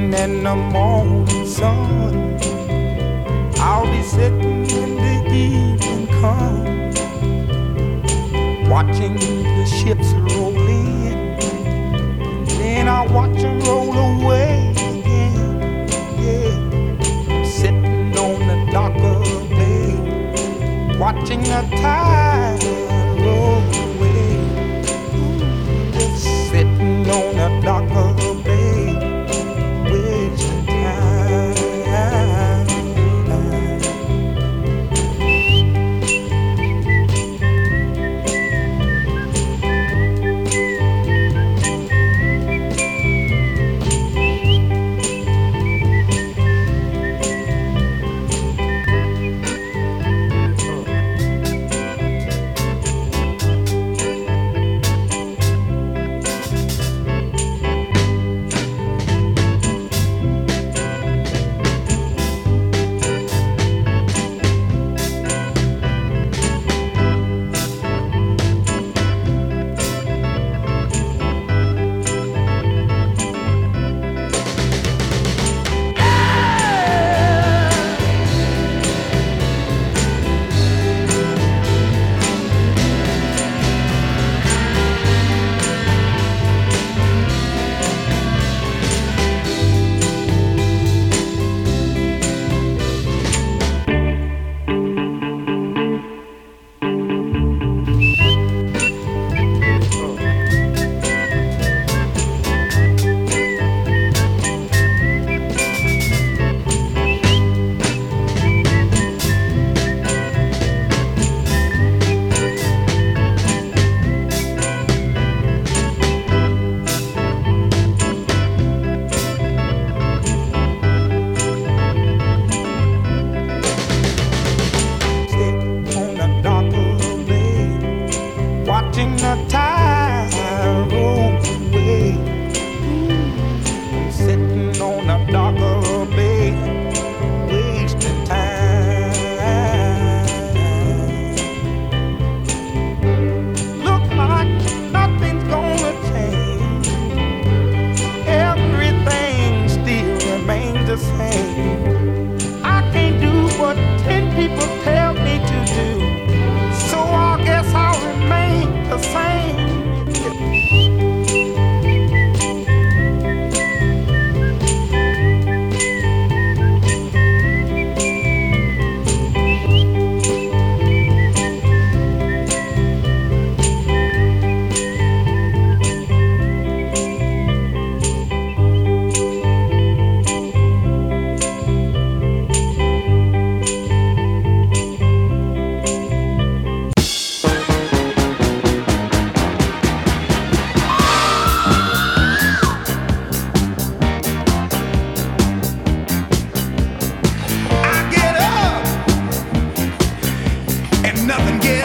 in the morning sun. I'll be sitting when the evening comes, watching the ships roll in, then I'll watch them roll away again. Yeah, sitting on the dock of the bay, watching the tide roll away. Just sitting on the dock of the bay, wasting time. Watching the tide roll away, sitting on the dock of the bay, wasting time. Look like nothing's gonna change, everything still remains the same. I can't do what 10 people tell me to do, so I guess I'll remain the same. Nothing gets